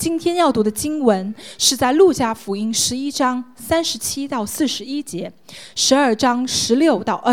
今天要读的经文是在路加福音11章37到41节，12章16到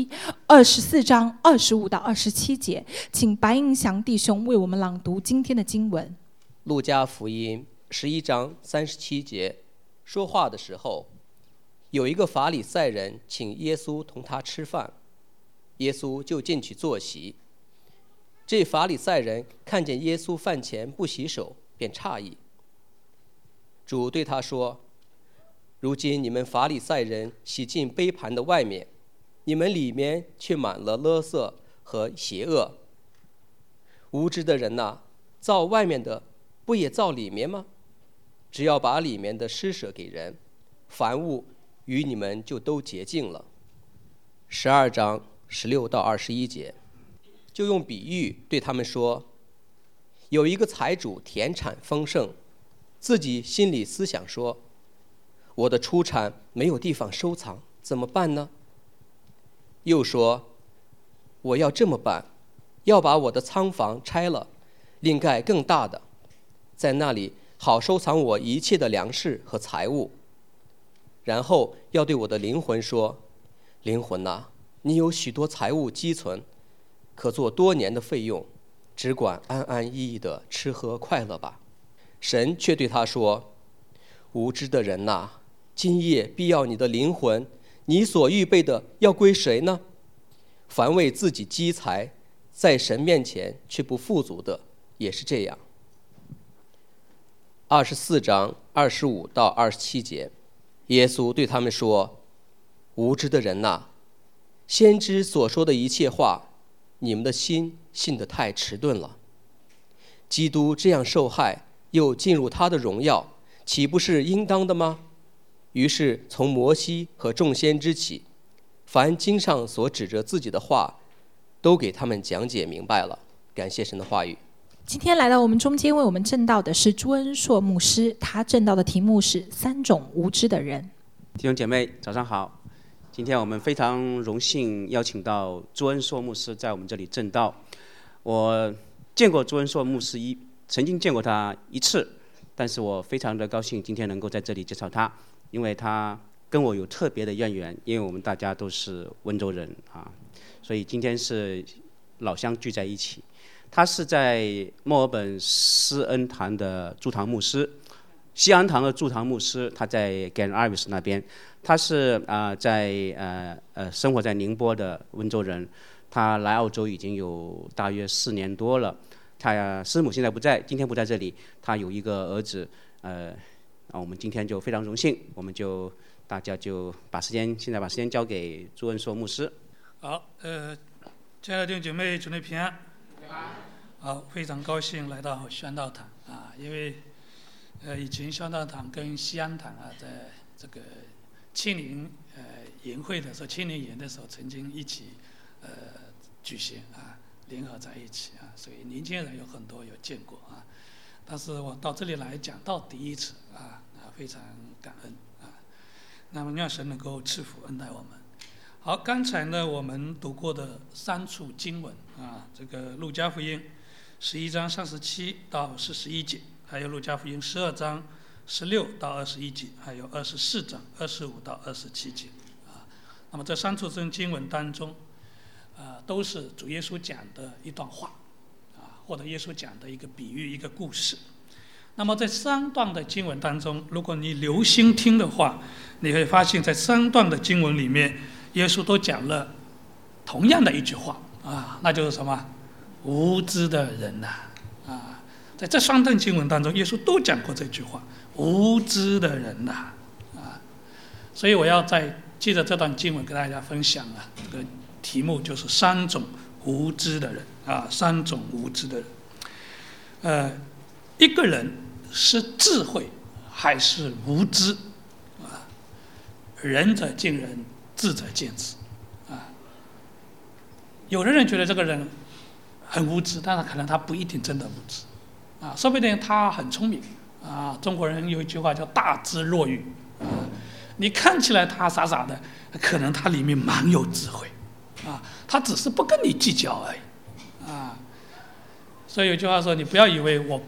21、24章25到27节。请白应祥弟兄为我们朗读今天的经文。 路加福音11章37节，说话的时候，有一个法利赛人请耶稣同他吃饭，耶稣就进去坐席。这法利赛人看见耶稣饭前不洗手，便诧异。主对他说：如今你们法利赛人洗净杯盘的外面，你们里面却满了勒色和邪恶。无知的人哪，造外面的不也造里面吗？只要把里面的施舍给人，凡物与你们就都洁净了。12章16到21节，就用比喻对他们说：有一个财主田产丰盛，自己心里思想说：我的出产没有地方收藏，怎么办呢？又说：我要这么办，要把我的仓房拆了，另盖更大的，在那里好收藏我一切的粮食和财物。然后要对我的灵魂说：灵魂哪，你有许多财物积存，可做多年的费用，只管安安逸逸的吃喝快乐吧。神却对他说：无知的人哪，今夜必要你的灵魂，你所预备的要归谁呢？凡为自己积财，在神面前却不富足的，也是这样。24章25到27节，耶稣对他们说：无知的人哪，先知所说的一切话，你们的心信得太迟钝了。基督这样受害，又进入他的荣耀，岂不是应当的吗？于是从摩西和众先知起，凡经上所指着自己的话，都给他们讲解明白了。感谢神的话语。 今天来到我们中间为我们证道的是朱恩硕牧师，他证道的题目是3种无知的人。 弟兄姐妹早上好，今天我们非常荣幸邀请到朱恩硕牧师在我们这里证道。我见过朱恩硕牧师曾经见过他一次，但是我非常的高兴今天能够在这里介绍他，因为他跟我有特别的渊源，因为我们大家都是温州人啊，所以今天是老乡聚在一起。他是在墨尔本施恩堂的驻堂牧师，西安堂的驻堂牧师，他在 Glen Iris 那边。他是生活在宁波的温州人，他来澳洲已经有大约4年多了。他师母现在不在，今天不在这里，他有一个儿子，我们今天就非常荣幸，我们就大家就现在把时间交给朱恩硕牧师。 好，亲爱的弟兄姐妹，主内平安。好，非常高兴来到宣道堂啊，因为以前宣道堂跟西安堂啊，在这个青年营会的时候，青年营的时候，曾经一起举行啊，联合在一起啊，所以年轻人有很多有见过啊，但是我到这里来讲到第一次啊，非常感恩啊，那么愿神能够赐福恩待我们。好，刚才呢我们读过的3处经文啊，这个路加福音11章37到41节，还有路加福音12章16到21节，还有24章25到27节啊。那么这3处经文当中，都是主耶稣讲的一段话啊，或者耶稣讲的一个比喻、一个故事。那么在3段的经文当中，如果你留心听的话，你会发现在3段的经文里面，耶稣都讲了同样的一句话啊，那就是什么？无知的人呐！啊，在这3段经文当中，耶稣都讲过这句话：无知的人呐！啊，所以我要借着这段经文跟大家分享啊，这个题目就是3种无知的人啊，3种无知的人。一个人是智慧还是无知啊？仁者见仁，智者见智啊。有的人觉得这个人很无知，但是可能他不一定真的无知啊，说不定他很聪明啊。中国人有一句话叫大智若愚啊，你看起来他傻傻的，可能他里面蛮有智慧啊，他只是不跟你计较而已啊。所以有句话说，你不要以为我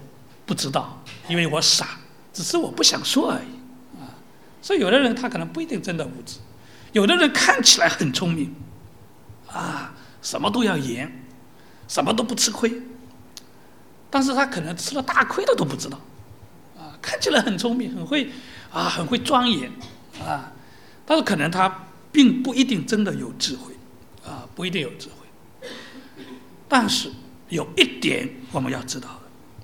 不知道，因为我傻，只是我不想说而已啊。所以有的人他可能不一定真的无知，有的人看起来很聪明啊，什么都要严，什么都不吃亏，但是他可能吃了大亏的都不知道啊。看起来很聪明，很会钻研啊，但是可能他并不一定真的有智慧啊，不一定有智慧。但是有一点我们要知道的，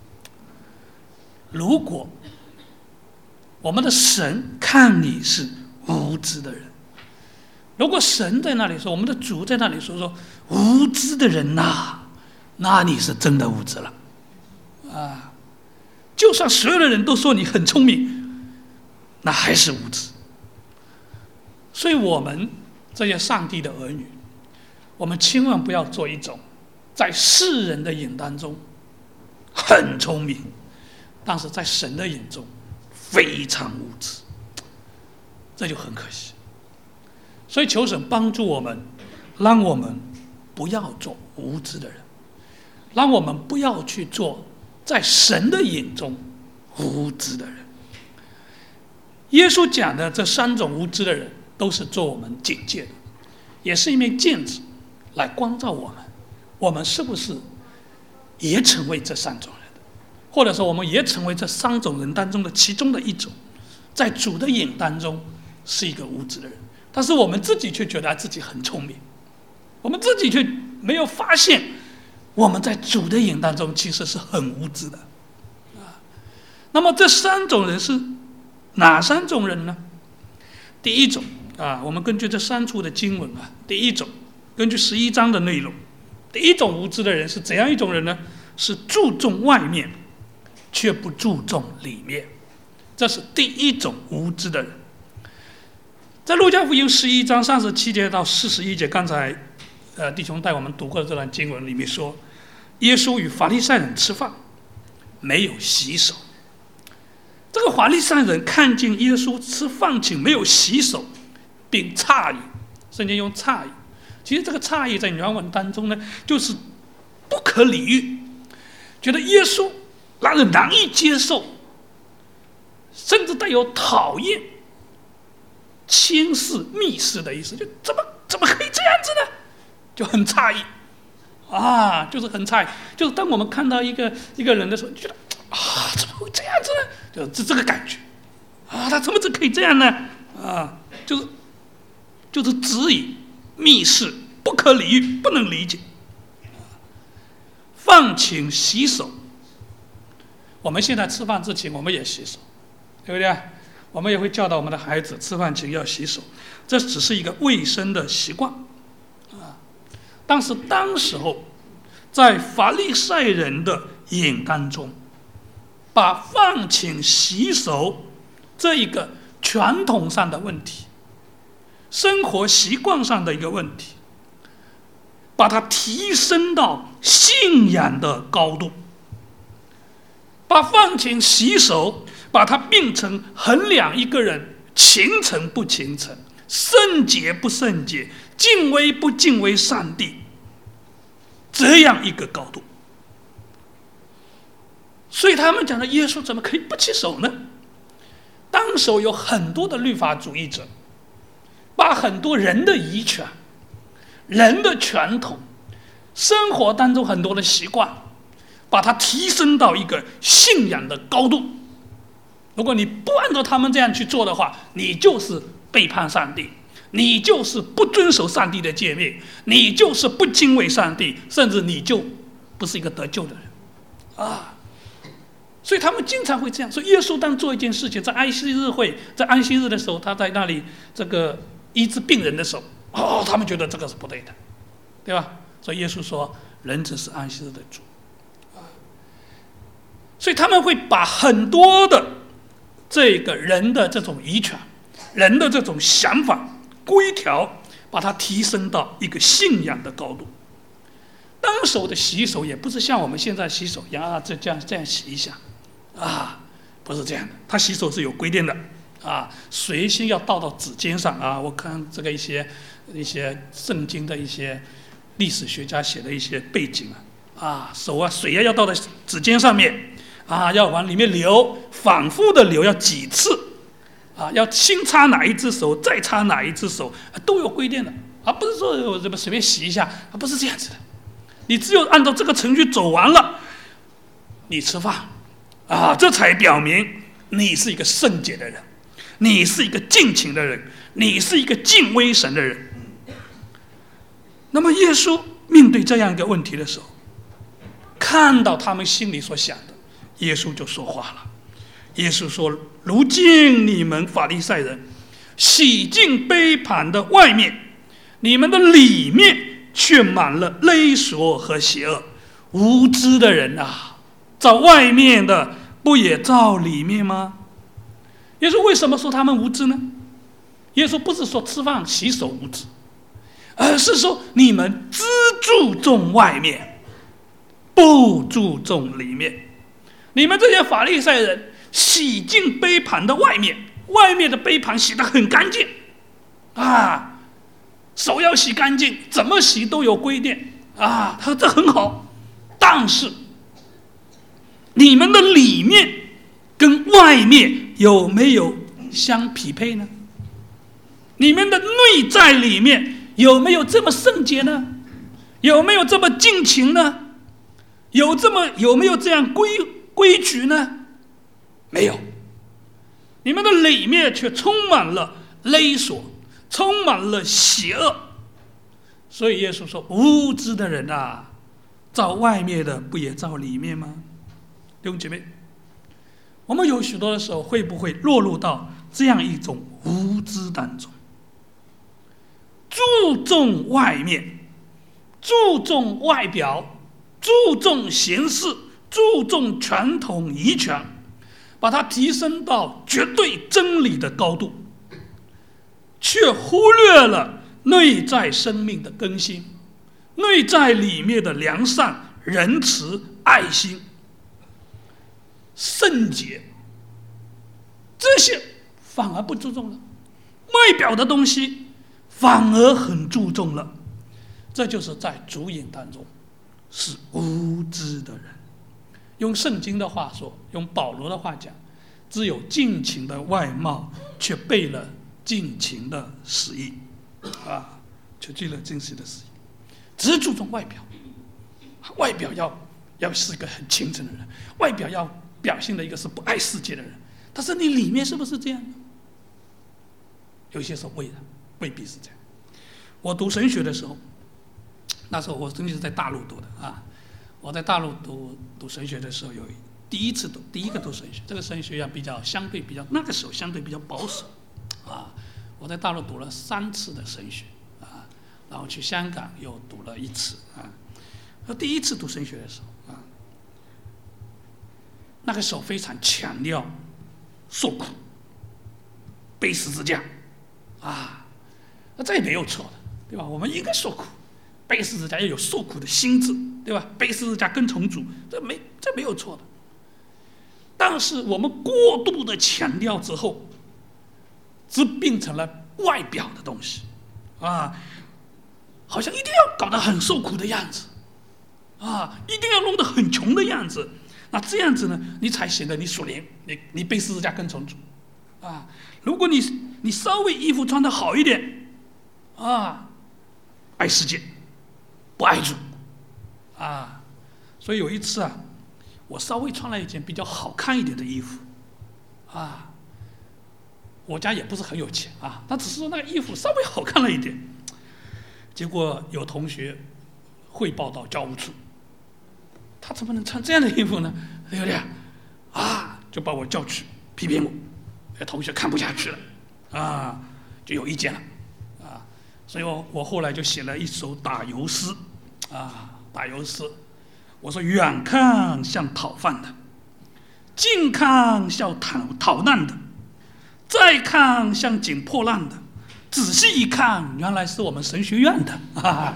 如果我们的神看你是无知的人，如果神在那里说，我们的主在那里说无知的人呐，那你是真的无知了啊！就算所有的人都说你很聪明，那还是无知。所以我们这些上帝的儿女，我们千万不要做一种在世人的眼当中很聪明，但是在神的眼中非常无知，这就很可惜。所以求神帮助我们，让我们不要做无知的人，让我们不要去做在神的眼中无知的人。耶稣讲的这3种无知的人，都是做我们警戒的，也是一面镜子来光照我们。我们是不是也成为这3种人的，或者说我们也成为这3种人当中的其中的一种，在主的眼当中是一个无知的人，但是我们自己却觉得自己很聪明，我们自己却没有发现我们在主的眼当中其实是很无知的啊。那么这3种人是哪3种人呢？第一种啊，我们根据这3处的经文啊，第一种根据11章的内容，第一种无知的人是怎样一种人呢？是注重外面却不注重里面，这是第一种无知的人。在路加福音11章37节到41节，刚才弟兄带我们读过的这段经文里面说，耶稣与法利赛人吃饭，没有洗手。这个法利赛人看见耶稣吃饭请没有洗手，并诧异，圣经用诧异，其实这个诧异在原文当中呢，就是不可理喻，觉得耶稣让人难以接受，甚至带有讨厌、轻视、蔑视的意思，就怎么可以这样子呢？就很诧异啊，就是很诧异，就是当我们看到一个人的时候，就觉得啊，怎么会这样子呢？就这个感觉啊，他怎么可以这样呢？啊，就是质疑、蔑视、不可理喻、不能理解。饭请洗手，我们现在吃饭之前我们也洗手，对不对？我们也会教导我们的孩子吃饭前要洗手，这只是一个卫生的习惯啊。但是当时候在法利赛人的眼当中，把饭前洗手这一个传统上的问题，生活习惯上的一个问题，把它提升到信仰的高度，把饭前洗手把它变成衡量一个人虔诚不虔诚、圣洁不圣洁、敬畏不敬畏上帝这样一个高度。所以他们讲的耶稣怎么可以不洗手呢？当时有很多的律法主义者把很多人的遗传、人的传统、生活当中很多的习惯，把它提升到一个信仰的高度。如果你不按照他们这样去做的话，你就是背叛上帝，你就是不遵守上帝的诫命，你就是不敬畏上帝，甚至你就不是一个得救的人啊！所以他们经常会这样说。耶稣当做一件事情，在安息日会，在安息日的时候，他在那里这个医治病人的时候，他们觉得这个是不对的，对吧？所以耶稣说，人子是安息日的主啊！所以他们会把很多的这个人的这种遗传、人的这种想法、规条，把它提升到一个信仰的高度。当时的洗手也不是像我们现在洗手一样啊，这样洗一下啊，不是这样的。他洗手是有规定的啊，水先要倒到指尖上啊。我看这个一些圣经的一些历史学家写的一些背景啊，手啊水要倒在指尖上面要往里面流，反复的流，要几次要先擦哪一只手，再擦哪一只手，都有规定的，不是说我这么随便洗一下，不是这样子的。你只有按照这个程序走完了，你吃饭这才表明你是一个圣洁的人，你是一个敬虔的人，你是一个敬畏神的人。那么耶稣面对这样一个问题的时候，看到他们心里所想的，耶稣就说话了。耶稣说：如今你们法利赛人洗净杯盘的外面，你们的里面却满了勒索和邪恶。无知的人照外面的不也照里面吗？耶稣为什么说他们无知呢？耶稣不是说吃饭洗手无知，而是说你们只注重外面，不注重里面。你们这些法利赛人洗净杯盘的外面，外面的杯盘洗得很干净手要洗干净，怎么洗都有规定他说这很好，但是你们的里面跟外面有没有相匹配呢？你们的内在里面有没有这么圣洁呢？有没有这么敬虔呢？有没有这样规矩呢？没有。你们的里面却充满了勒索，充满了邪恶。所以耶稣说：无知的人照外面的不也照里面吗？弟兄姐妹，我们有许多的时候会不会落入到这样一种无知当中？注重外面，注重外表，注重形式，注重传统遗传，把它提升到绝对真理的高度，却忽略了内在生命的更新，内在里面的良善、仁慈、爱心、圣洁，这些反而不注重了，外表的东西反而很注重了。这就是在主引当中是无知的人。用圣经的话说，用保罗的话讲，只有尽情的外貌，却背了尽情的实意却背了尽情的实意。只注重外表，外表要是一个很虔诚的人，外表要表现的一个是不爱世界的人，但是你里面是不是这样呢？有些时候未必是这样。我读神学的时候，那时候我真的是在大陆读的我在大陆读神学的时候，有第一个读神学，这个神学院那个时候相对比较保守我在大陆读了3次的神学然后去香港又读了1次第一次读神学的时候那个时候非常强调受苦、背十字架这也没有错的，对吧？我们应该受苦，背十字架要有受苦的心智，对吧？背十字架跟从主，这没有错的。但是我们过度的强调之后，这变成了外表的东西好像一定要搞得很受苦的样子一定要弄得很穷的样子。那这样子呢，你才显得你属灵，你背十字架跟从主如果你稍微衣服穿得好一点爱世界不爱主所以有一次我稍微穿了一件比较好看一点的衣服我家也不是很有钱但只是说那个衣服稍微好看了一点，结果有同学汇报到教务处，他怎么能穿这样的衣服呢？对不对就把我叫去批评我，同学看不下去了就有意见了所以我后来就写了一首打油诗打油诗。我说：远看像讨饭的，近看像逃难的，再看像捡破烂的，仔细一看，原来是我们神学院的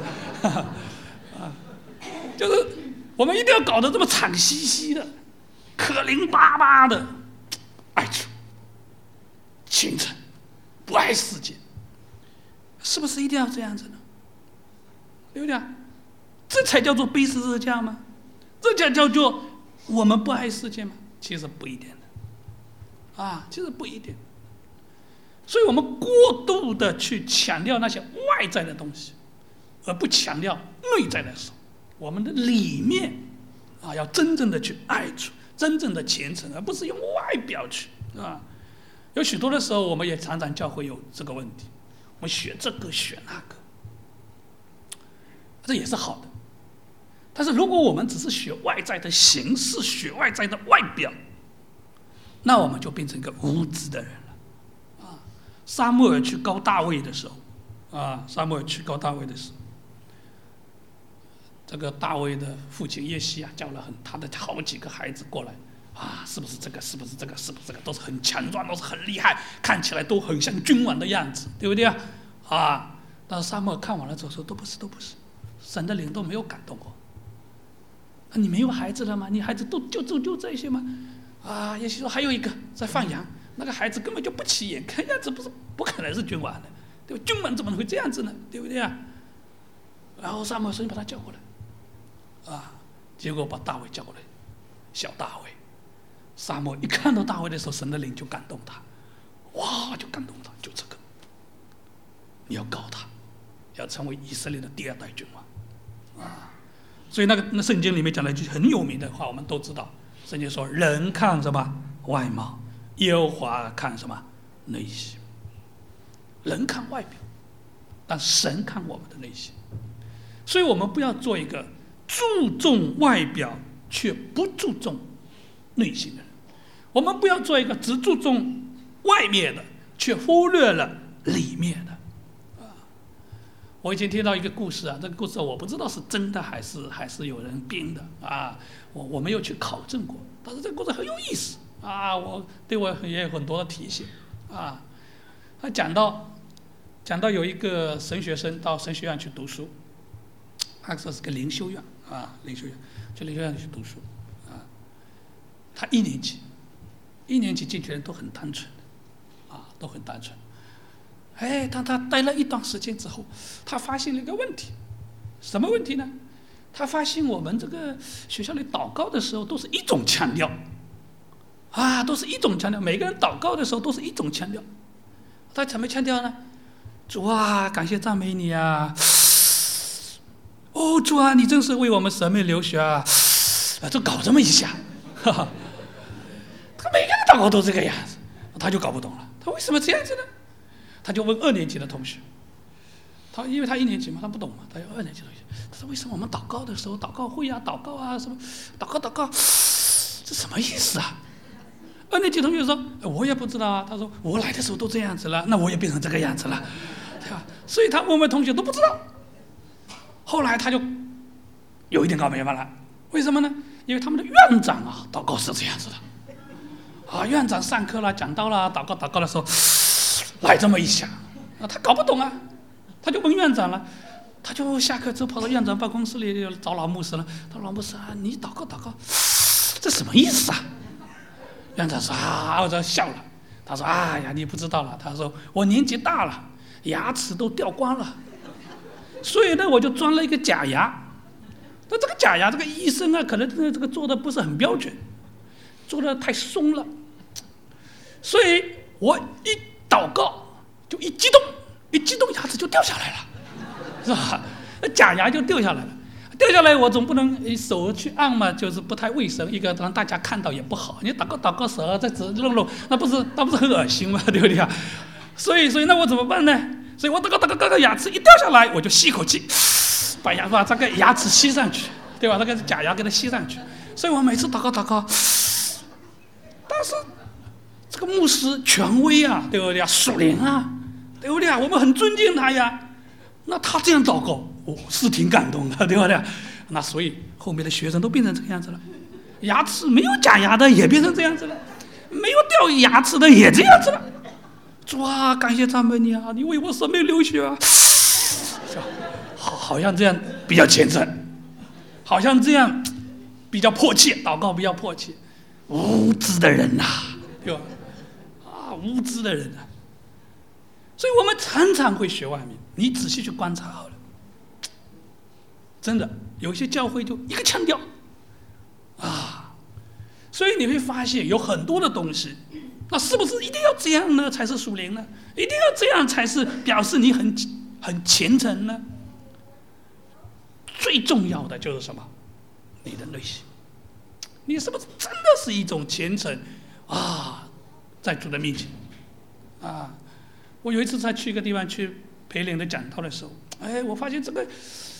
就是我们一定要搞得这么惨兮兮的，可怜巴巴的，爱主、虔诚、不爱世界，是不是一定要这样子呢？对不对这才叫做背十字架吗？这才叫做我们不爱世界吗？其实不一定的，其实不一定。所以我们过度的去强调那些外在的东西，而不强调内在的时候，我们的里面要真正的去爱主，真正的虔诚，而不是用外表去有许多的时候，我们也常常教会有这个问题，我们学这个学那个，这也是好的。但是如果我们只是学外在的形式，学外在的外表，那我们就变成一个无知的人了。撒母耳去膏大卫的时候，这个大卫的父亲耶西叫了他的好几个孩子过来，是不是这个？是不是这个？是不是这个？都是很强壮，都是很厉害，看起来都很像君王的样子，对不对啊？但是撒母耳看完了之后说，都不是，神的灵都没有感动过。你没有孩子了吗？你孩子都就这些吗？耶西说还有一个在放羊，那个孩子根本就不起眼，看样子不可能是君王的，对吧？君王怎么会这样子呢？对不对啊？然后撒母耳说你把他叫过来，结果把大卫叫过来，小大卫。撒母耳一看到大卫的时候，神的灵就感动他，就感动他，就这个，你要膏他，要成为以色列的第2代君王，所以那圣经里面讲了一句很有名的话，我们都知道，圣经说人看什么外貌，耶和华看什么内心。人看外表，但神看我们的内心。所以我们不要做一个注重外表却不注重内心的人，我们不要做一个只注重外面的却忽略了里面的。我以前听到一个故事这个故事我不知道是真的还是有人编的我没有去考证过，但是这个故事很有意思对我也有很多的提醒他讲到有一个神学生到神学院去读书，他说是个灵修院去灵修院去读书他一年级进去的人都很单纯都很单纯。当他待了一段时间之后，他发现了一个问题，什么问题呢？他发现我们这个学校里祷告的时候都是一种腔调，都是一种腔调，每个人祷告的时候都是一种腔调。他怎么腔调呢？主感谢赞美你主你真是为我们舍命流血就搞这么一下，他每个人祷告都这个样子，他就搞不懂了，他为什么这样子呢？他就问2年级的同学，因为他1年级嘛，他不懂嘛，他有2年级同学，他说为什么我们祷告的时候，祷告会祷告什么祷告，这什么意思2年级同学说我也不知道他说我来的时候都这样子了，那我也变成这个样子了，对吧？所以他问同学都不知道。后来他就有一点搞明白了，为什么呢？因为他们的院长祷告是这样子的院长上课了讲道了祷告的时候来这么一下他搞不懂他就问院长了，他就下课之后跑到院长办公室里找老牧师了，他说老牧师你祷告这什么意思院长说我这笑了，他说你不知道了，他说我年纪大了，牙齿都掉光了，所以呢我就装了一个假牙，那这个假牙这个医生可能这个做的不是很标准，做的太松了，所以我一祷告就一激动牙齿就掉下来了，是吧？假牙就掉下来了，掉下来我总不能手去按嘛，就是不太卫生，一个让大家看到也不好，你祷告手在这弄，那不是很恶心吗？对不对所以那我怎么办呢？所以我祷告牙齿一掉下来，我就吸口气，把这个牙齿吸上去，对吧？那个假牙给它吸上去，所以我每次祷告，但是这个牧师权威对不对属灵对不对我们很尊敬他呀。那他这样祷告，是挺感动的，对不对？那所以后面的学生都变成这个样子了，牙齿没有假牙的也变成这样子了，没有掉牙齿的也这样子了。主感谢赞美你你为我舍命流血好像这样比较虔诚，好像这样比较迫切，祷告比较迫切。无知的人对吧？无知的人所以我们常常会学外面，你仔细去观察好了，真的有些教会就一个腔调所以你会发现有很多的东西，那是不是一定要这样呢才是属灵呢？一定要这样才是表示你很虔诚呢？最重要的就是什么？你的内心，你是不是真的是一种虔诚啊？在主的面前啊，我有一次在去一个地方去培灵的讲道的时候，我发现这个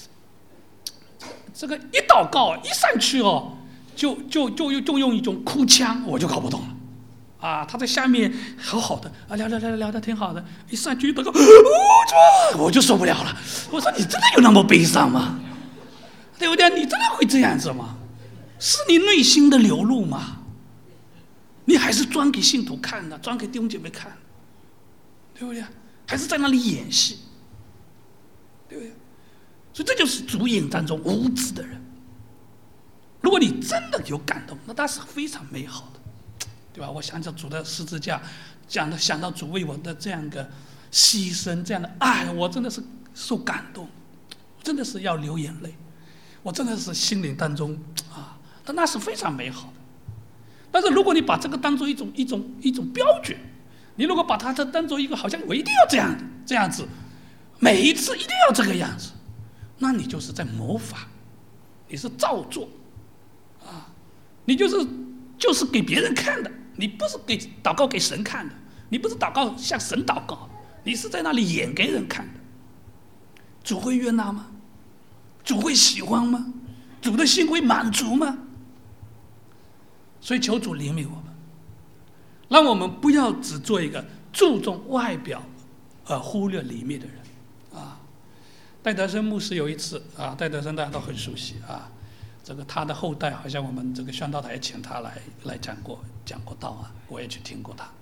一祷告一上去哦，就用一种哭腔，我就搞不懂了。啊，他在下面好好的啊，聊得挺好的，一上去祷告，我就受不了了。我说你真的有那么悲伤吗？对不对？你真的会这样子吗？是你内心的流露吗？你还是装给信徒看的，装给弟兄姐妹看，对不对？还是在那里演戏，对不对？所以这就是主眼当中无知的人。如果你真的有感动，那是非常美好的。对吧？我想想主的十字架，想到主为我的这样的牺牲，这样的爱，我真的是受感动，真的是要流眼泪，我真的是心灵当中啊，那是非常美好的。但是如果你把这个当做一种标准，你如果把它当做一个好像我一定要这样子，每一次一定要这个样子，那你就是在模仿，你是照做啊，你就是给别人看的。你不是祷告给神看的，你不是祷告向神祷告，你是在那里演给人看的。主会悦纳吗？主会喜欢吗？主的心会满足吗？所以求主怜悯我们，让我们不要只做一个注重外表而忽略里面的人啊。戴德生牧师有一次啊，戴德生大家都很熟悉啊，这个他的后代好像我们这个宣道台也请他来讲过道啊，我也去听过他。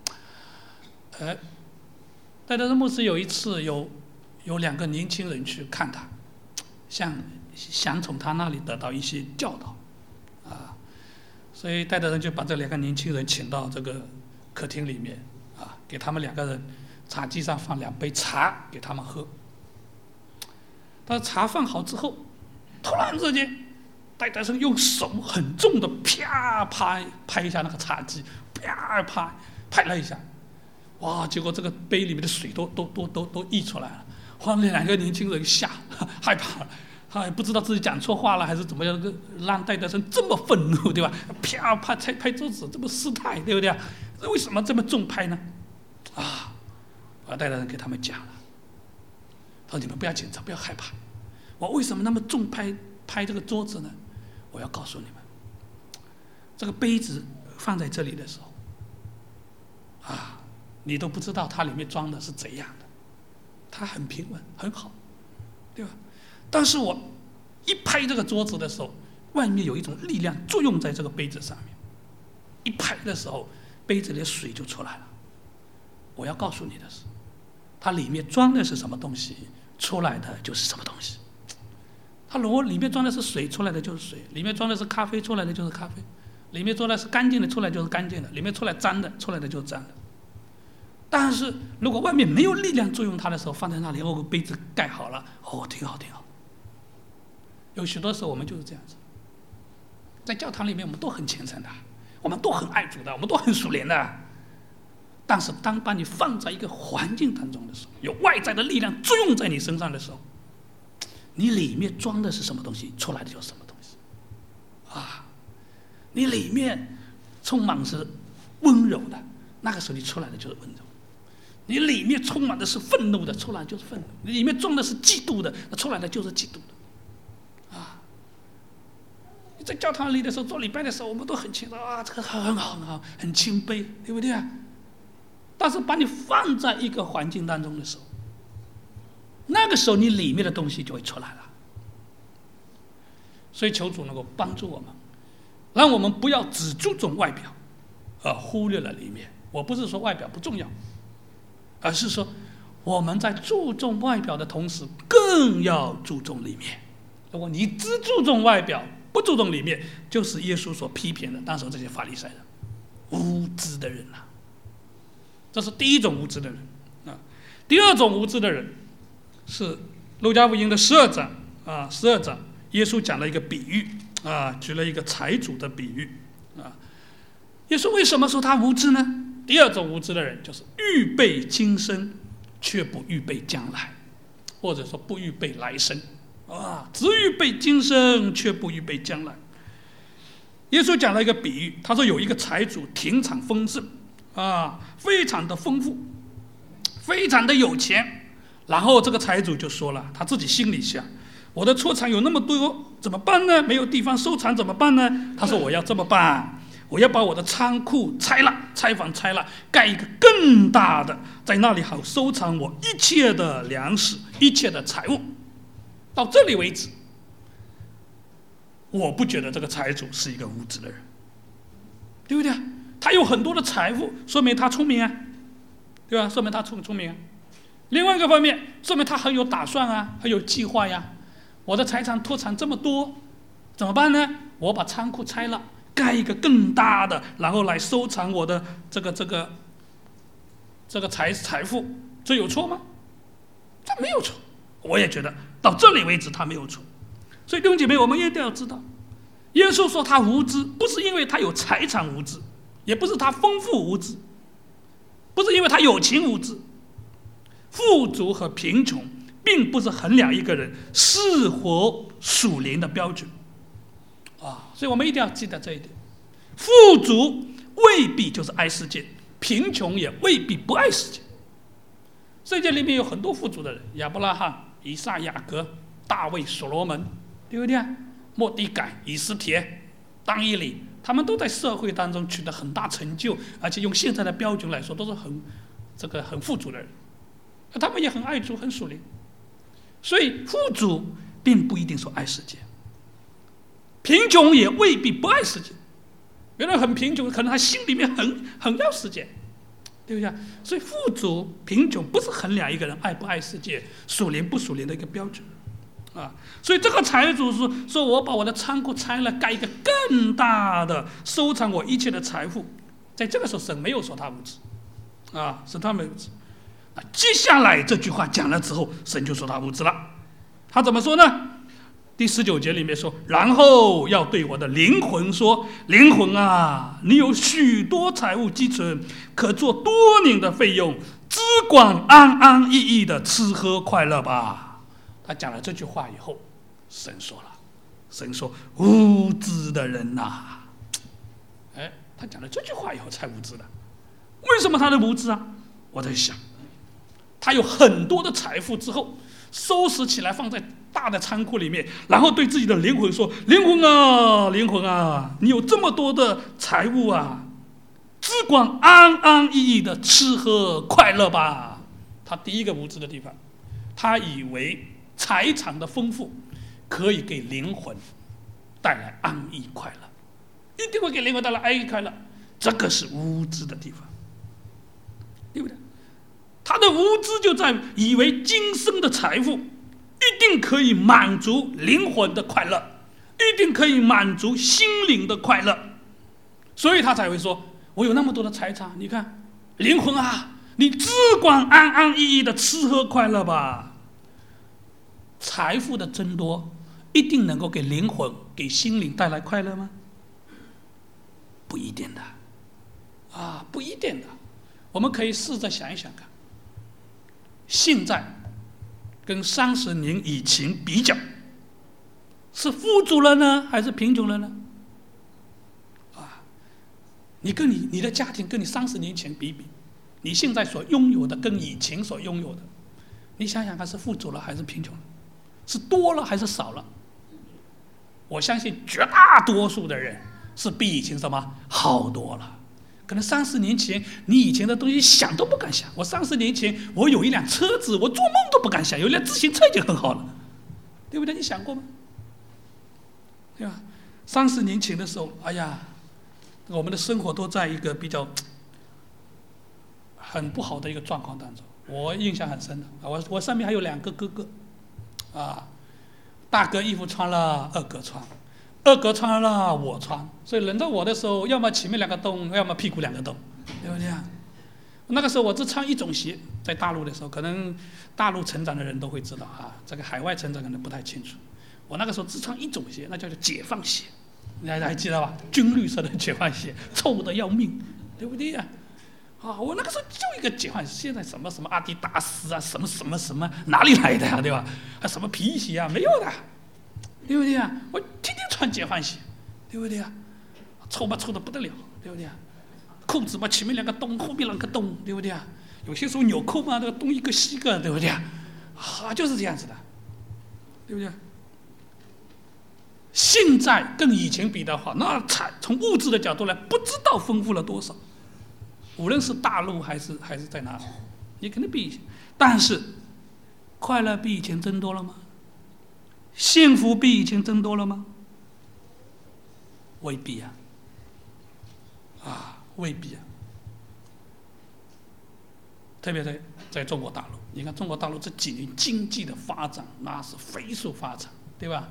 戴德生牧师有一次有2个年轻人去看他，想从他那里得到一些教导啊，所以戴德生就把这2个年轻人请到这个客厅里面啊，给他们2个人茶几上放2杯茶给他们喝。但是茶放好之后，突然之间戴德生用手很重的啪拍一下那个茶几，啪拍了一下，哇！结果这个杯里面的水都溢出来了。后来那2个年轻人害怕了，他也不知道自己讲错话了还是怎么样，让戴德生这么愤怒，对吧？啪拍桌子，这么失态，对不对？为什么这么重拍呢？啊！戴德生给他们讲了，他说：“你们不要紧张，不要害怕。我为什么那么重拍这个桌子呢？我要告诉你们，这个杯子放在这里的时候，啊，你都不知道它里面装的是怎样的，它很平稳，很好，对吧？但是我一拍这个桌子的时候，外面有一种力量作用在这个杯子上面，一拍的时候，杯子里的水就出来了。我要告诉你的是，它里面装的是什么东西，出来的就是什么东西。它如果里面装的是水，出来的就是水；里面装的是咖啡，出来的就是咖啡；里面装的是干净的，出来就是干净的；里面出来脏的，出来的就是脏的。但是如果外面没有力量作用它的时候，放在那里，杯子盖好了，挺好。有许多时候我们就是这样子，在教堂里面我们都很虔诚的，我们都很爱主的，我们都很属灵的。但是当把你放在一个环境当中的时候，有外在的力量作用在你身上的时候，你里面装的是什么东西，出来的就是什么东西啊！你里面充满是温柔的，那个时候你出来的就是温柔；你里面充满的是愤怒的，出来就是愤怒；你里面装的是嫉妒的，那出来的就是嫉妒的啊！你在教堂里的时候，做礼拜的时候，我们都很清楚啊，这个很好，很谦卑，对不对啊？但是把你放在一个环境当中的时候，那个时候你里面的东西就会出来了。所以求主能够帮助我们，让我们不要只注重外表，而忽略了里面。我不是说外表不重要，而是说我们在注重外表的同时，更要注重里面。如果你只注重外表，不注重里面，就是耶稣所批评的当时这些法利赛人，无知的人啊！这是第一种无知的人啊。第二种无知的人是路加福音的12章啊，12章耶稣讲了一个比喻啊，举了一个财主的比喻啊。 耶稣为什么说他无知呢？第二种无知的人就是预备今生，却不预备将来，或者说不预备来生只预备今生，却不预备将来。耶稣讲了一个比喻，他说有一个财主田产丰盛非常的丰富，非常的有钱。然后这个财主就说了，他自己心里想，我的出产有那么多怎么办呢？没有地方收藏怎么办呢？他说我要这么办，我要把我的仓库拆房拆了，盖一个更大的，在那里好收藏我一切的粮食，一切的财物。到这里为止，我不觉得这个财主是一个无知的人，对不对？他有很多的财富，说明他聪明对吧？说明他聪明另外一个方面，说明他很有打算很有计划呀。我的财产脱产这么多，怎么办呢？我把仓库拆了，盖一个更大的，然后来收藏我的这个财富，这有错吗？这没有错。我也觉得到这里为止他没有错。所以弟兄姐妹，我们一定要知道，耶稣说他无知，不是因为他有财产无知，也不是他丰富无知，不是因为他有钱无知。富足和贫穷并不是衡量一个人是否属灵的标准所以我们一定要记得这一点。富足未必就是爱世界，贫穷也未必不爱世界。世界里面有很多富足的人，亚伯拉罕、以撒、雅各、大卫、所罗门，对不对？末底改、以斯帖、但以理，他们都在社会当中取得很大成就，而且用现在的标准来说，都是很富足的人。他们也很爱主，很属灵。所以富足并不一定说爱世界，贫穷也未必不爱世界。有人很贫穷，可能他心里面很要世界，对不对？所以富足贫穷不是衡量一个人爱不爱世界、属灵不属灵的一个标准所以这个财主说我把我的仓库拆了，盖一个更大的，收藏我一切的财富。在这个时候，神没有说他无知神他没有无知。接下来这句话讲了之后，神就说他无知了。他怎么说呢？第19节里面说，然后要对我的灵魂说，灵魂你有许多财物积存，可做多年的费用，只管安安逸逸的吃喝快乐吧。他讲了这句话以后，神说了，神说无知的人他讲了这句话以后才无知的。为什么他的无知我在想，他有很多的财富之后，收拾起来放在大的仓库里面，然后对自己的灵魂说，灵魂你有这么多的财物只管安安逸逸的吃喝快乐吧。他第一个无知的地方，他以为财产的丰富可以给灵魂带来安逸快乐，一定会给灵魂带来安逸快乐，这个是无知的地方，对不对？他的无知就在以为今生的财富一定可以满足灵魂的快乐，一定可以满足心灵的快乐，所以他才会说，我有那么多的财产，你看灵魂你只管安安逸逸的吃喝快乐吧。财富的增多一定能够给灵魂给心灵带来快乐吗？不一定的不一定的。我们可以试着想一想看，现在跟30年以前比较，是富足了呢，还是贫穷了呢？你跟你的家庭跟你30年前比比，你现在所拥有的跟以前所拥有的，你想想看，是富足了还是贫穷了？是多了还是少了？我相信绝大多数的人是比以前什么好多了。可能30年前你以前的东西想都不敢想，我30年前我有一辆车子，我做梦都不敢想，有一辆自行车已经很好了，对不对？你想过吗？对吧？30年前的时候，我们的生活都在一个比较很不好的一个状况当中，我印象很深的。我上面还有2个哥哥大哥衣服穿了，二哥穿了，我穿，所以轮到我的时候，要么前面2个洞，要么屁股2个洞，对不对？那个时候我只穿一种鞋，在大陆的时候，可能大陆成长的人都会知道这个海外成长可能不太清楚。我那个时候只穿一种鞋，那叫做解放鞋你还记得吧？军绿色的解放鞋，臭得要命，对不对呀？我那个时候就一个解放鞋，现在什么什么阿迪达斯啊，什么什么什么哪里来的呀，对吧？什么皮鞋啊，没有的，对不对呀？我天天穿解放鞋，对不对呀？臭吧臭得不得了，对不对呀？裤子嘛前面2个洞，后面2个洞，对不对呀？有些时候纽扣嘛，这个东一个西一个，对不对呀？就是这样子的，对不对？现在跟以前比的话，那从物质的角度来，不知道丰富了多少。无论是大陆还是在哪里，你肯定比以前。但是，快乐比以前增多了吗？幸福比以前增多了吗？未必啊，未必啊。特别在中国大陆，你看中国大陆这几年经济的发展，那是飞速发展，对吧？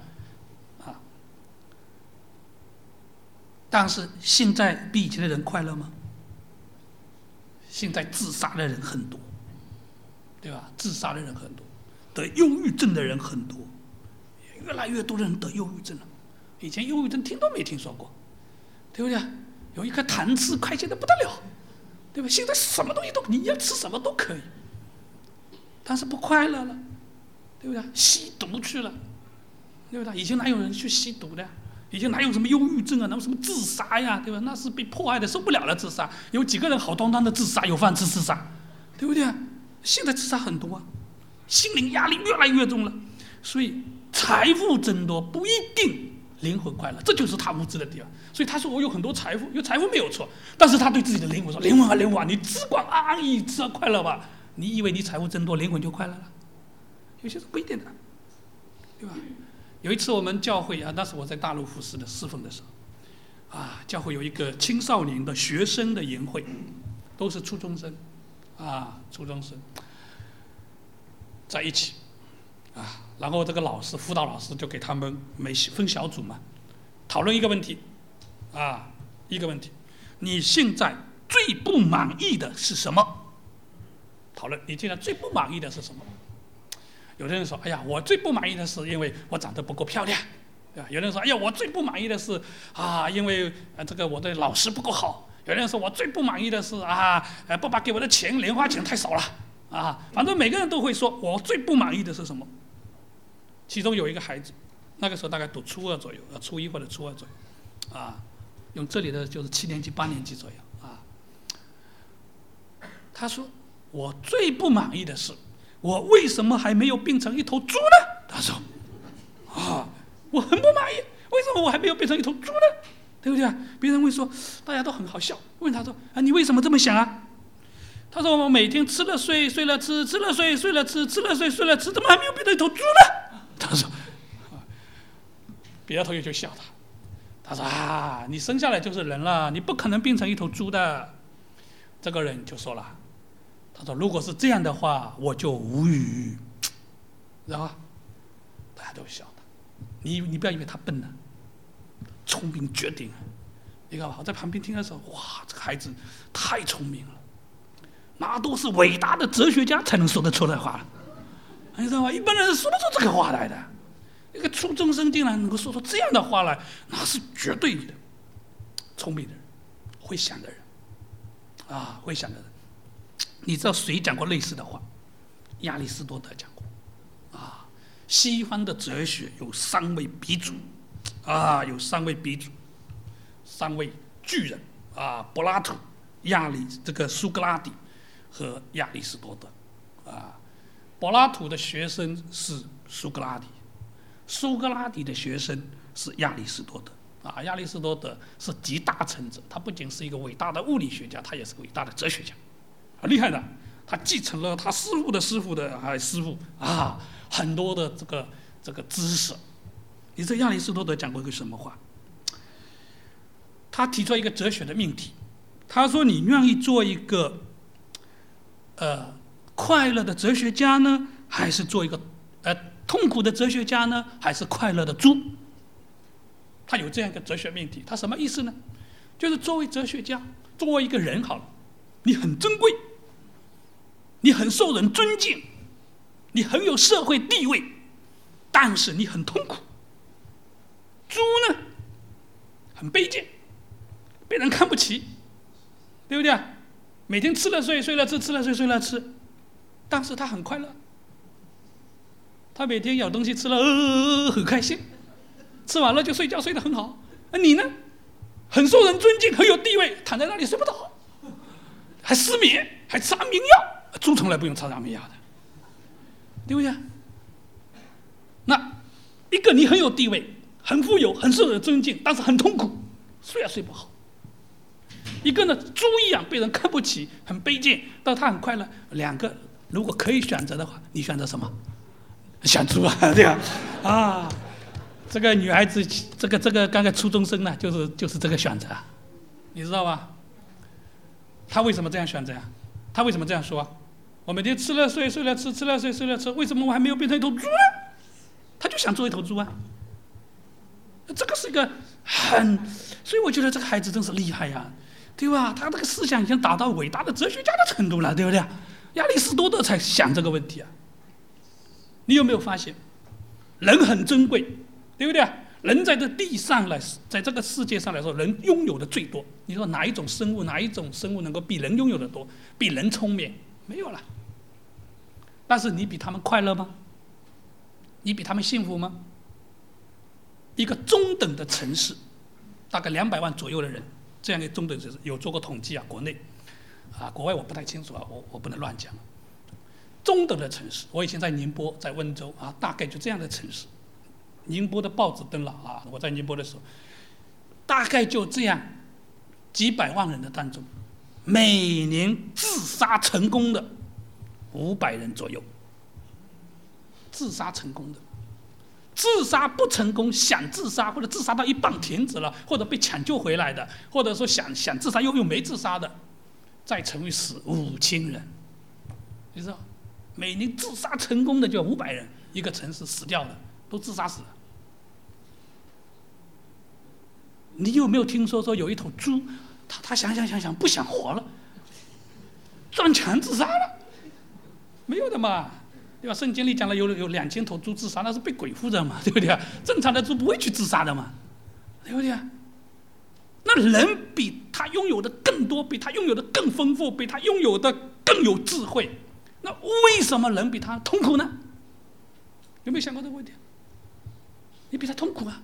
但是现在比以前的人快乐吗？现在自杀的人很多，对吧？自杀的人很多，得忧郁症的人很多，越来越多的人得忧郁症了。以前忧郁症听都没听说过，对不对？有一颗糖吃开心的不得了，对吧？现在什么东西都你要吃什么都可以，但是不快乐了，对不对？吸毒去了，对不对？以前哪有人去吸毒的？以前哪有什么忧郁症啊，哪有什么自杀呀，对吧？那是被迫害的受不了了自杀。有几个人好端端的自杀，有饭吃自杀，对不对？现在自杀很多啊，心灵压力越来越重了。所以财富增多不一定灵魂快乐，这就是他无知的地方。所以他说我有很多财富，有财富没有错，但是他对自己的灵魂说：灵魂啊，你只管安安逸逸吃快乐吧。你以为你财富增多，灵魂就快乐了？有些是不一定的，对吧？有一次我们教会那是我在大陆服侍的侍奉的时候，教会有一个青少年的学生的营会，都是初中生，初中生在一起，然后这个辅导老师就给他们分小组嘛，讨论一个问题，你现在最不满意的是什么？讨论你现在最不满意的是什么？有的人说：“哎呀，我最不满意的是因为我长得不够漂亮，对吧？”有的人说：“哎呀，我最不满意的是因为这个我的老师不够好。”有的人说：“我最不满意的是爸爸给我的钱零花钱太少了反正每个人都会说我最不满意的是什么。其中有一个孩子，那个时候大概读初2左右，初1或者初2左右，用这里的就是7年级、8年级左右他说：“我最不满意的是。”我为什么还没有变成一头猪呢？他说：“我很不满意，为什么我还没有变成一头猪呢？对不对？”别人会说，大家都很好笑，问他说：“你为什么这么想啊？”他说：“我每天吃了睡，睡了吃，吃了睡，睡了吃，吃了睡，睡了吃，怎么还没有变成一头猪呢？”他说：“别的同学就笑他，他说：“你生下来就是人了，你不可能变成一头猪的。”这个人就说了。他说：“如果是这样的话，我就无语。”然后大家都笑他。你不要以为他笨呢，聪明绝顶。你看吧，我在旁边听的时候，哇，这个孩子太聪明了，那都是伟大的哲学家才能说得出来话了。你知道吗？一般人说不出这个话来的。一个初中生竟然能够说出这样的话来，那是绝对的聪明的人，会想的人会想的人。你知道谁讲过类似的话？亚里士多德讲过。西方的哲学有3位鼻祖，有3位鼻祖，3位巨人柏拉图、苏格拉底和亚里士多德。柏拉图的学生是苏格拉底，苏格拉底的学生是亚里士多德。亚里士多德是集大成者，他不仅是一个伟大的物理学家，他也是个伟大的哲学家。很厉害的，他继承了他师傅的师傅的师傅很多的这个知识。你知道亚里士多德讲过一个什么话？他提出一个哲学的命题，他说：“你愿意做一个快乐的哲学家呢，还是做一个痛苦的哲学家呢，还是快乐的猪？”他有这样一个哲学命题，他什么意思呢？就是作为哲学家，作为一个人好了，你很珍贵，你很受人尊敬，你很有社会地位，但是你很痛苦。猪呢， 很卑贱，被人看不起，对不对？每天吃了睡，睡了吃，吃了睡，睡了吃，但是他很快乐。他每天有东西吃了，很开心，吃完了就睡觉，睡得很好。而你呢，很受人尊敬，很有地位，躺在那里睡不着，还失眠，还吃安眠药。猪从来不用吃安眠药的，对不对？那一个你很有地位，很富有，很受人尊敬，但是很痛苦，睡也睡不好。一个呢，猪一样被人看不起，很卑贱，但他很快乐。两个如果可以选择的话，你选择什么？选猪啊，对吧？啊，这个女孩子，这个刚刚初中生呢，就是这个选择，你知道吧？她为什么这样选择啊？她为什么这样说？我每天吃了睡，睡了吃，吃了睡，睡了吃，为什么我还没有变成一头猪呢？她就想做一头猪啊。这个是一个所以我觉得这个孩子真是厉害呀，对吧？他这个思想已经达到伟大的哲学家的程度了，对不对？亚里士多德才想这个问题啊。你有没有发现，人很珍贵，对不对？人在这地上来，在这个世界上来说，人拥有的最多。你说哪一种生物能够比人拥有的多，比人聪明？没有了。但是你比他们快乐吗？你比他们幸福吗？一个中等的城市，大概200万左右的人，这样一个中等城市有做过统计啊，国内啊，国外我不太清楚啊，我不能乱讲。中等的城市，我以前在宁波，在温州啊，大概就这样的城市。宁波的报纸登了啊，我在宁波的时候，大概就这样，几百万人的当中，每年自杀成功的500人左右。自杀成功的，自杀不成功，想自杀或者自杀到一半停止了，或者被抢救回来的，或者说想自杀又没自杀的，再乘以10， 5000人。你知道？每年自杀成功的就500人，一个城市死掉的都自杀死了。你有没有听说有一头猪，他想不想活了，撞墙自杀了？没有的嘛，对吧？圣经里讲了有2000头猪自杀，那是被鬼附着嘛，对不对？正常的猪不会去自杀的嘛，对不对？那人比他拥有的更多，比他拥有的更丰富，比他拥有的更有智慧。那为什么人比他痛苦呢？有没有想过这个问题？你比他痛苦啊，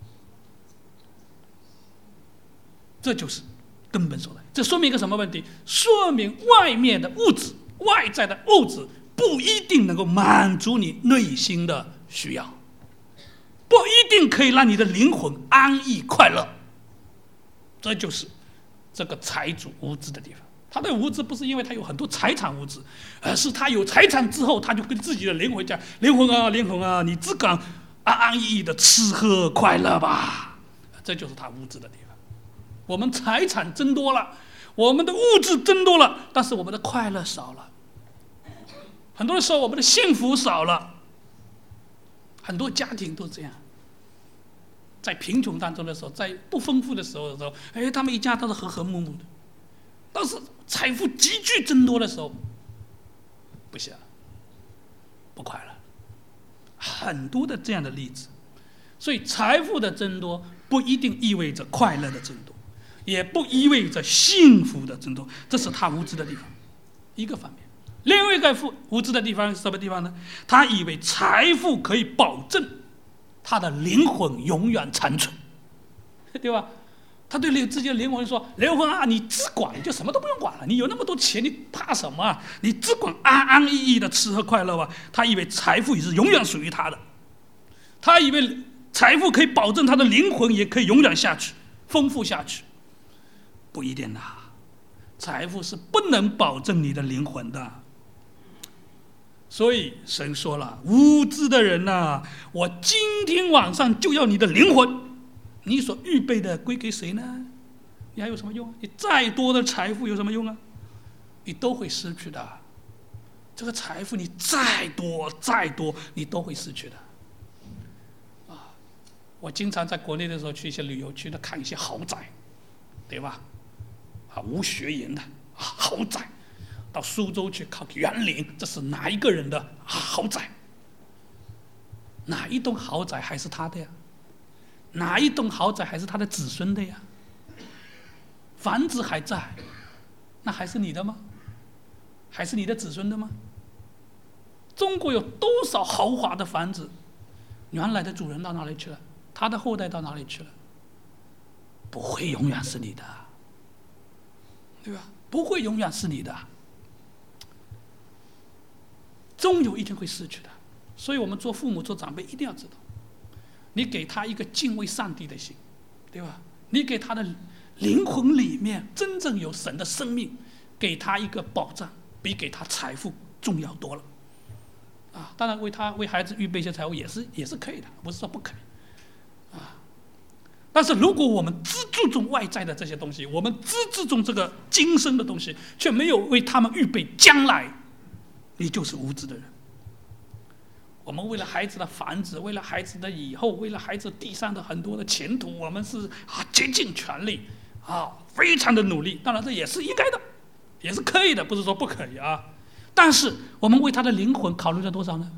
这就是根本所在。这说明一个什么问题？说明外面的物质、外在的物质不一定能够满足你内心的需要，不一定可以让你的灵魂安逸快乐。这就是这个财主无知的地方。他的无知不是因为他有很多财产无知，而是他有财产之后，他就跟自己的灵魂讲：灵魂啊，你只管安安逸逸的吃喝快乐吧。这就是他无知的地方。我们财产增多了，我们的物质增多了，但是我们的快乐少了。很多的时候，我们的幸福少了。很多家庭都这样，在贫穷当中的时候，在不丰富的时候，他们一家都是和和睦睦的。但是财富急剧增多的时候，不行，不快乐。很多的这样的例子。所以财富的增多不一定意味着快乐的增多，也不意味着幸福的增多，这是他无知的地方，一个方面。另外一个无知的地方是什么地方呢？他以为财富可以保证他的灵魂永远长存，对吧？他对自己的灵魂说：灵魂啊，你只管，你就什么都不用管了，你有那么多钱，你怕什么啊？你只管安安逸逸的吃喝快乐吧。他以为财富也是永远属于他的，他以为财富可以保证他的灵魂也可以永远下去，丰富下去。不一定的，财富是不能保证你的灵魂的。所以神说了：无知的人啊，我今天晚上就要你的灵魂，你所预备的归给谁呢？你还有什么用？你再多的财富有什么用啊？你都会失去的。这个财富你再多你都会失去的。我经常在国内的时候去一些旅游区的看一些豪宅，对吧？无学员的豪宅，到苏州去看园林，这是哪一个人的豪宅？哪一栋豪宅还是他的呀？ 哪一栋豪宅还是他的子孙的呀？房子还在，那还是你的吗？还是你的子孙的吗？中国有多少豪华的房子，原来的主人到哪里去了？他的后代到哪里去了？不会永远是你的，对吧？不会永远是你的，终有一天会失去的。所以我们做父母、做长辈一定要知道，你给他一个敬畏上帝的心，对吧？你给他的灵魂里面真正有神的生命，给他一个保障，比给他财富重要多了。啊，当然为孩子预备一些财富也是可以的，不是说不可以。啊，但是如果我们只注重外在的这些东西，我们只注重这个今生的东西，却没有为他们预备将来，你就是无知的人。我们为了孩子的房子，为了孩子的以后，为了孩子地上的很多的前途，我们是竭尽全力非常的努力。当然这也是应该的，也是可以的，不是说不可以啊。但是我们为他的灵魂考虑了多少呢？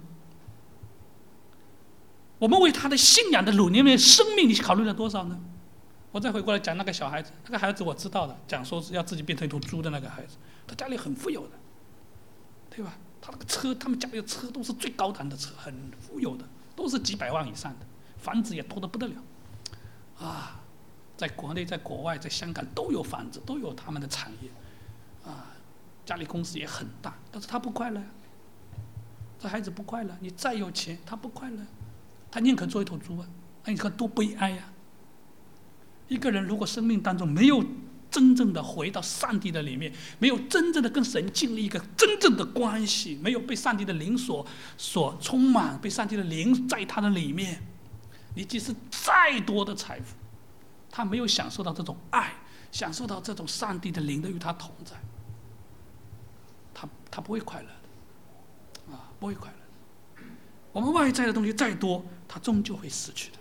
我们为他的信仰的努力面生命，你考虑了多少呢？我再回过来讲那个小孩子，那个孩子我知道的，讲说是要自己变成一头猪的那个孩子，他家里很富有的，对吧？他那个车，他们家里的车都是最高档的车，很富有的，都是几百万以上的，房子也多得不得了，啊，在国内、在国外、在香港都有房子，都有他们的产业，啊，家里公司也很大，但是他不快乐，这孩子不快乐，你再有钱，他不快乐，他宁可做一头猪啊，那你看多悲哀呀！一个人如果生命当中没有真正的回到上帝的里面，没有真正的跟神建立一个真正的关系，没有被上帝的灵所充满，被上帝的灵在他的里面，你即使再多的财富，他没有享受到这种爱，享受到这种上帝的灵的与他同在，他不会快乐的，不会快乐的。我们外在的东西再多，他终究会失去的。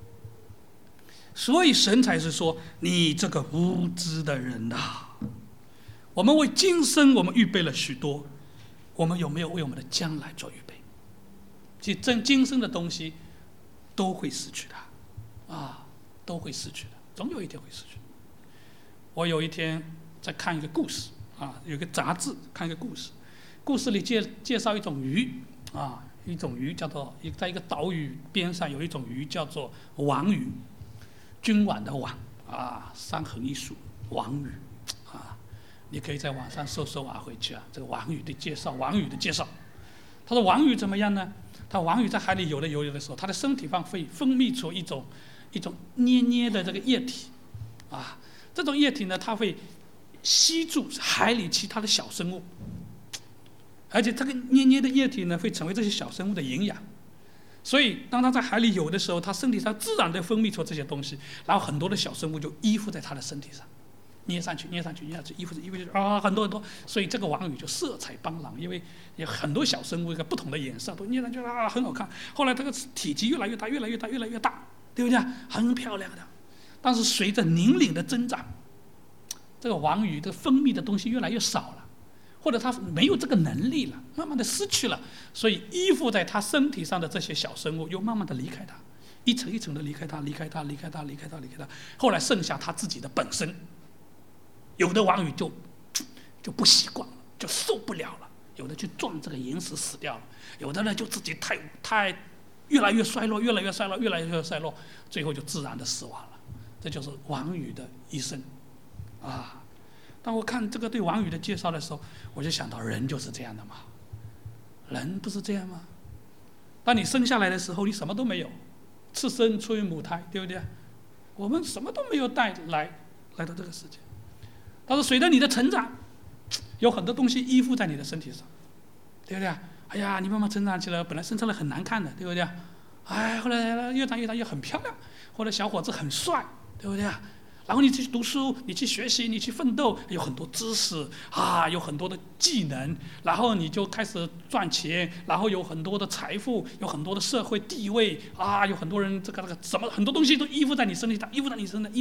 所以神才是说，你这个无知的人啊，我们为今生我们预备了许多，我们有没有为我们的将来做预备？其实今生的东西都会失去的，都会失去的，总有一天会失去。我有一天在看一个故事，有个杂志看一个故事，故事里介绍一种鱼，一种鱼叫做在一个岛屿边上有一种鱼叫做王鱼。君王的王三横一竖，王鱼你可以在网上搜回去这个王鱼的介绍。他说王鱼怎么样呢？他王鱼在海里游的时候，他的身体上会分泌出一种捏的这个液体这种液体呢，它会吸住海里其他的小生物，而且这个捏的液体呢，会成为这些小生物的营养。所以当他在海里游的时候，他身体上自然的分泌出这些东西，然后很多的小生物就依附在他的身体上，捏上去，依附很多，所以这个王鱼就色彩斑斓，因为有很多小生物一个不同的颜色都捏上去很好看。后来这个体积越来越大，对不对？很漂亮的。但是随着年龄的增长，这个王鱼的分泌的东西越来越少了，或者他没有这个能力了，慢慢的失去了，所以依附在他身体上的这些小生物又慢慢的离开他，一层一层的离开他，后来剩下他自己的本身。有的王鱼就不习惯了，就受不了了，有的去撞这个岩石死掉了，有的呢就自己太越来越衰落，最后就自然的死亡了。这就是王鱼的一生当我看这个对王鱼的介绍的时候，我就想到人就是这样的嘛，人不是这样吗？当你生下来的时候，你什么都没有，赤身出于母胎，对不对？我们什么都没有带来到这个世界，但是随着你的成长，有很多东西依附在你的身体上，对不对？哎呀，你慢慢成长起来，本来生出来很难看的，对不对？后来越长越很漂亮，或者小伙子很帅，对不对？然后你去读书，你去学习，你去奋斗，有很多知识有很多的技能，然后你就开始赚钱，然后有很多的财富，有很多的社会地位有很多人这个什么很多东西都依附在你身体上，依附在你身上，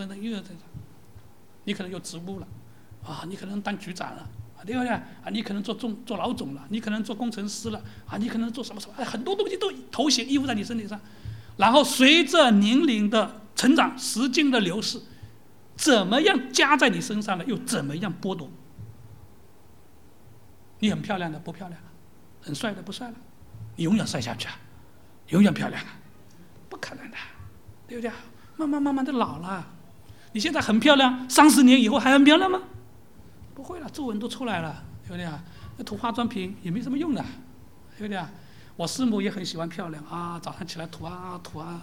你可能有职务了你可能当局长了，对不对你可能做老总了，你可能做工程师了你可能做什么很多东西都头衔依附在你身体上然后随着年龄的成长，时间的流逝，怎么样加在你身上了，又怎么样剥夺？你很漂亮的不漂亮了，很帅的不帅了，你永远帅下去啊，永远漂亮啊，不可能的，对不对？慢慢的老了，你现在很漂亮，30年以后还很漂亮吗？不会了，皱纹都出来了，对不对啊？那涂化妆品也没什么用的，对不对啊？我师母也很喜欢漂亮啊，早上起来涂啊，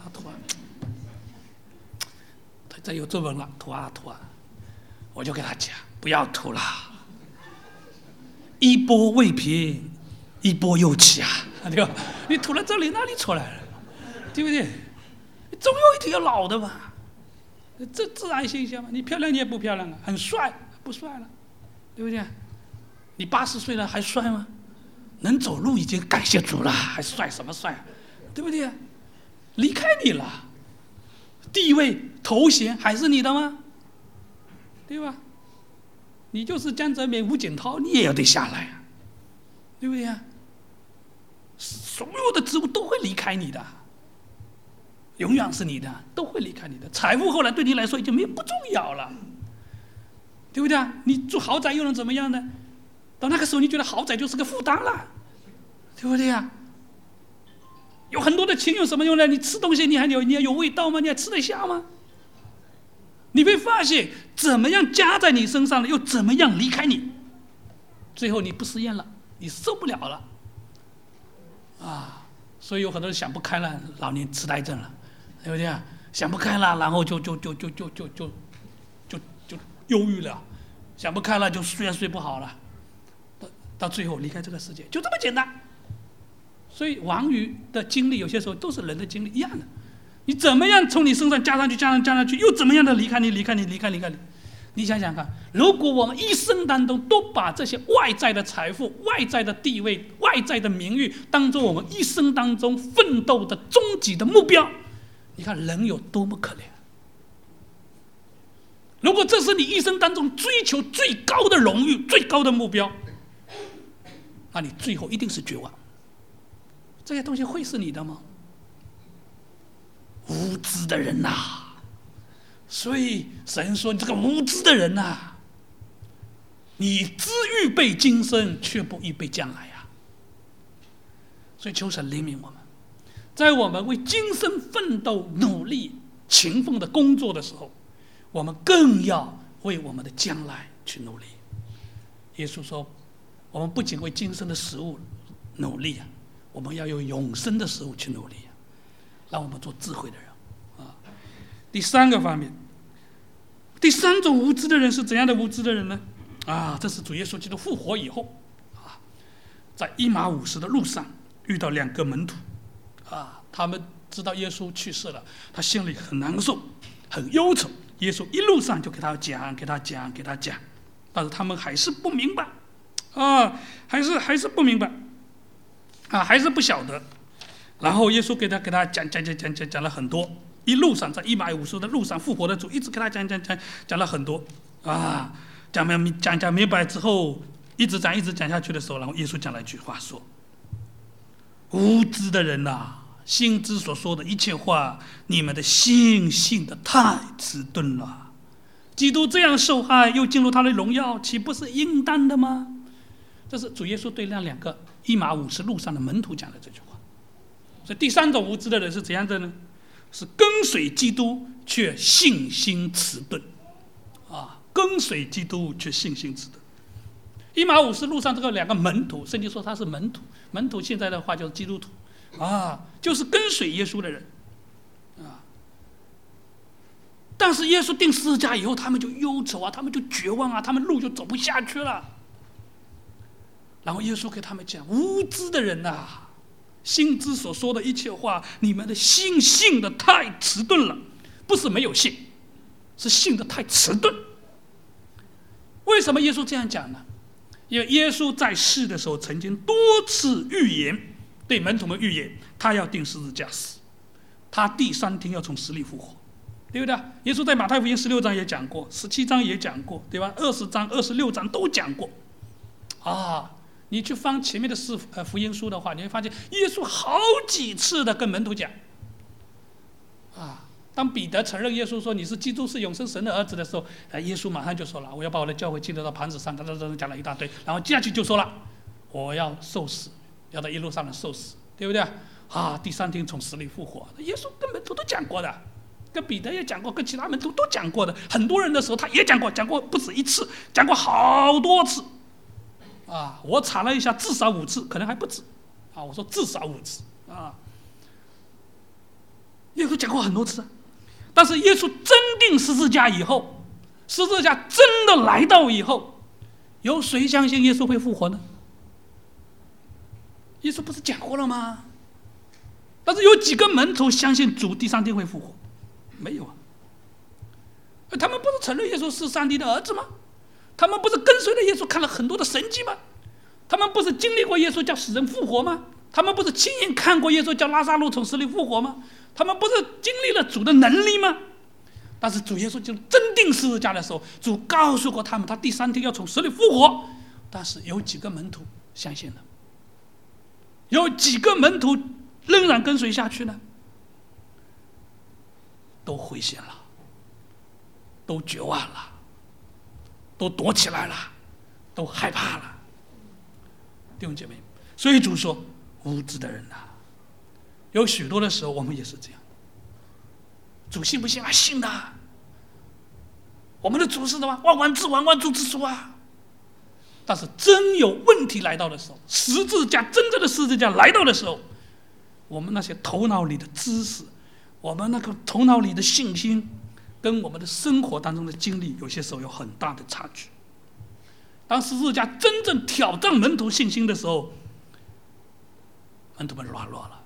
这有皱纹了，涂啊，我就给她讲，不要涂了，一波未平，一波又起啊，对吧？你涂了这里，那里出来了，对不对？你总有一天要老的嘛，这自然现象嘛。你漂亮你也不漂亮了，很帅不帅了，对不对？你80岁了还帅吗？能走路已经感谢主了，还帅什么帅啊？对不对？离开你了，地位头衔还是你的吗？对吧？你就是江泽民、吴锦涛，你也要得下来啊，对不对啊？所有的职务都会离开你的，永远是你的，都会离开你的。财富后来对你来说已经不重要了，对不对啊？你住豪宅又能怎么样呢？到那个时候，你觉得豪宅就是个负担了，对不对呀？有很多的钱有什么用呢？你吃东西你还有味道吗？你还吃得下吗？你会发现，怎么样加在你身上了，又怎么样离开你？最后你不食言了，你受不了了，啊！所以有很多人想不开了，老年痴呆症了，对不对啊？想不开了，然后就忧郁了，想不开了就睡不好了。到最后离开这个世界，就这么简单。所以王宇的经历有些时候都是人的经历一样的，你怎么样从你身上加上去，又怎么样的离开你。你想想看，如果我们一生当中都把这些外在的财富、外在的地位、外在的名誉当作我们一生当中奋斗的终极的目标，你看人有多么可怜。如果这是你一生当中追求最高的荣誉、最高的目标，那你最后一定是绝望。这些东西会是你的吗？无知的人呐！所以神说：“你这个无知的人呐，你只预备今生，却不预备将来呀！”所以求神怜悯我们，在我们为今生奋斗、努力、勤奋的工作的时候，我们更要为我们的将来去努力。耶稣说，我们不仅为今生的食物努力啊，我们要有永生的食物去努力啊，让我们做智慧的人啊。第三个方面，第三种无知的人是怎样的无知的人呢？啊，这是主耶稣基督复活以后啊，在以马五斯的路上遇到2个门徒啊，他们知道耶稣去世了，他心里很难受，很忧愁。耶稣一路上就给他讲，但是他们还是不明白啊，还是不明白啊，还是不晓得。然后耶稣给他讲了很多，一路上在150的路上，复活的主一直给他讲了很多啊，讲明白之后，一直讲下去的时候，然后耶稣讲了一句话说：“无知的人呐，先知所说的一切话，你们的心信的太迟钝了。基督这样受害，又进入他的荣耀，岂不是应当的吗？”这是主耶稣对那2个以马五斯路上的门徒讲的这句话。所以第三种无知的人是怎样的呢？是跟随基督却信心迟钝啊！跟随基督却信心迟钝。以马五斯路上这个2个门徒，圣经说他是门徒，门徒现在的话就是基督徒啊，就是跟随耶稣的人啊。但是耶稣钉十字架以后，他们就忧愁啊，他们就绝望啊，他们路就走不下去了。然后耶稣给他们讲：“无知的人啊，先知所说的一切话，你们的心信的太迟钝了。”不是没有信，是信的太迟钝。为什么耶稣这样讲呢？因为耶稣在世的时候曾经多次预言，对门徒们预言，他要钉十字架死，他第3天要从死里复活，对不对？耶稣在马太福音16章也讲过，17章也讲过，对吧？20章、26章都讲过啊。你去翻前面的福音书的话，你会发现耶稣好几次的跟门徒讲， 当彼得承认耶稣说你是基督，是永生神的儿子的时候，耶稣马上就说了，我要把我的教会建立到磐石上，讲了一大堆，然后接下去就说了，我要受死，要在一路上的受死，对不对第三天从死里复活。耶稣跟门徒都讲过的，跟彼得也讲过，跟其他门徒都讲过的，很多人的时候他也讲过不止一次，讲过好多次我查了一下，至少5次，可能还不止我说至少5次耶稣讲过很多次但是耶稣真定十字架以后，十字架真的来到以后，有谁相信耶稣会复活呢？耶稣不是讲过了吗？但是有几个门徒相信主第三天会复活？没有他们不是承认耶稣是上帝的儿子吗？他们不是跟随了耶稣看了很多的神迹吗？他们不是经历过耶稣叫死人复活吗？他们不是亲眼看过耶稣叫拉撒路从死里复活吗？他们不是经历了主的能力吗？但是主耶稣就真定十字架的时候，主告诉过他们他第三天要从死里复活，但是有几个门徒相信了？有几个门徒仍然跟随下去呢？都灰心了，都绝望了，都躲起来了，都害怕了。弟兄姐妹，所以主说无知的人有许多的时候我们也是这样。主信不信信的我们的主是什么？万万主之主但是真有问题来到的时候，真正的十字架来到的时候，我们那些头脑里的知识，我们那个头脑里的信心，跟我们的生活当中的经历，有些时候有很大的差距。当十字架真正挑战门徒信心的时候，门徒们软弱了，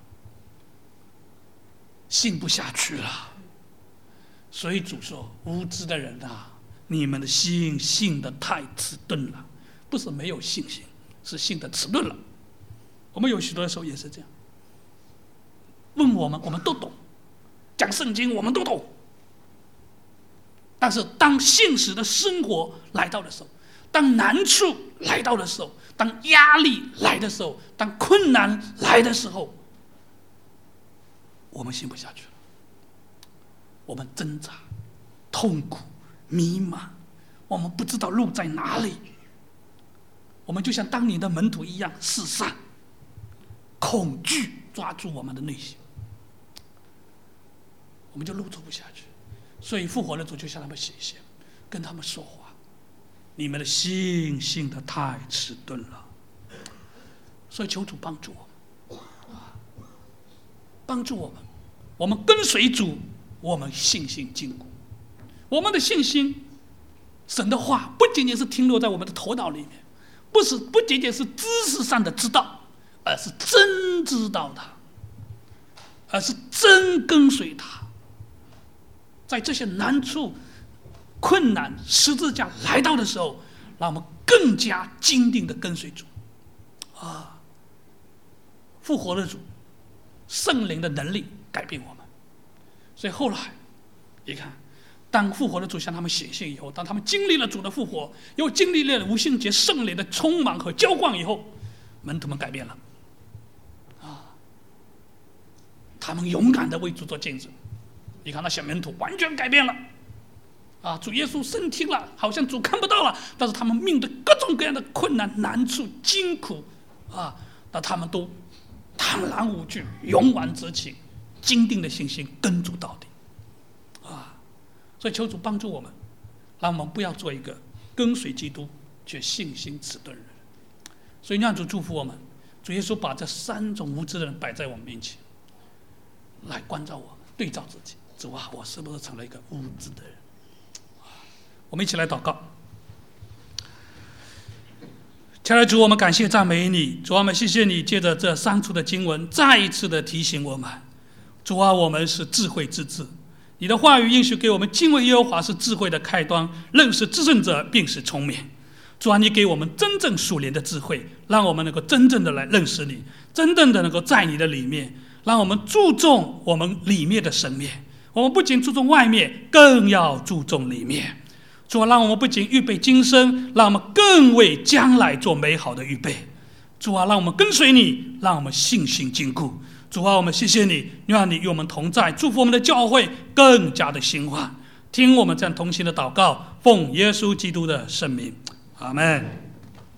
信不下去了。所以主说，无知的人你们的心信得太迟钝了。不是没有信心，是信得迟钝了。我们有许多的时候也是这样，问我们都懂，讲圣经我们都懂，但是当现实的生活来到的时候，当难处来到的时候，当压力来的时候，当困难来的时候，我们信不下去了，我们挣扎、痛苦、迷茫，我们不知道路在哪里。我们就像当年的门徒一样四散，恐惧抓住我们的内心，我们就路走不下去。所以复活的主就向他们显现，跟他们说话，你们的心信得太迟钝了。所以求主帮助我们，帮助我们，我们跟随主，我们信心坚固，我们的信心，神的话不仅仅是停留在我们的头脑里面，不仅仅是知识上的知道，而是真知道他，而是真跟随他。在这些难处、困难、十字架来到的时候，让我们更加坚定的跟随主复活的主，圣灵的能力改变我们。所以后来你看，当复活的主向他们显现以后，当他们经历了主的复活，又经历了无性节圣灵的充满和浇灌以后，门徒们改变了他们勇敢的为主做见证。你看那些门徒完全改变了主耶稣升天了，好像主看不到了，但是他们面对各种各样的困难、难处、艰苦但他们都坦然无惧，勇往直前，坚定的信心跟主到底所以求主帮助我们，让我们不要做一个跟随基督却信心迟钝的人。所以让主祝福我们，主耶稣把这3种无知的人摆在我们面前，来关照我们，对照自己，主我是不是成了一个无知的人？我们一起来祷告。亲爱的主，我们感谢赞美你，主我们谢谢你借着这3处的经文再一次的提醒我们，主我们是智慧之子，你的话语应许给我们敬畏耶和华是智慧的开端，认识至圣者并是聪明。主你给我们真正属灵的智慧，让我们能够真正的来认识你，真正的能够在你的里面，让我们注重我们里面的生面。我们不仅注重外面，更要注重里面。主让我们不仅预备今生，让我们更为将来做美好的预备。主让我们跟随你，让我们信心坚固。 主啊，我们谢谢你，愿你与我们同在，祝福我们的教会更加的兴旺。听我们这样同心的祷告，奉耶稣基督的圣名，阿们。